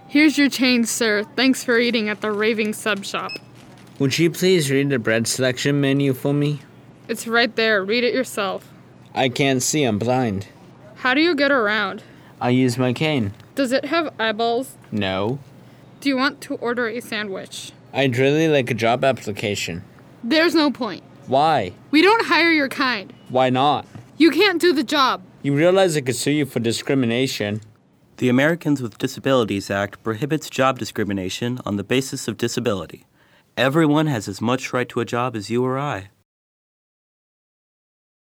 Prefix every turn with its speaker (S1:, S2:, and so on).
S1: Here's your change, sir. Thanks for eating at the Raving Sub Shop.
S2: Would you please read the bread selection menu for me?
S1: It's right there. Read it yourself.
S2: I can't see, I'm blind.
S1: How do you get around?
S2: I use my cane.
S1: Does it have eyeballs?
S2: No.
S1: Do you want to order a sandwich?
S2: I'd really like a job application.
S1: There's no point.
S2: Why?
S1: We don't hire your kind.
S2: Why not?
S1: You can't do the job.
S2: You realize I could sue you for discrimination.
S3: The Americans with Disabilities Act prohibits job discrimination on the basis of disability. Everyone has as much right to a job as you or I.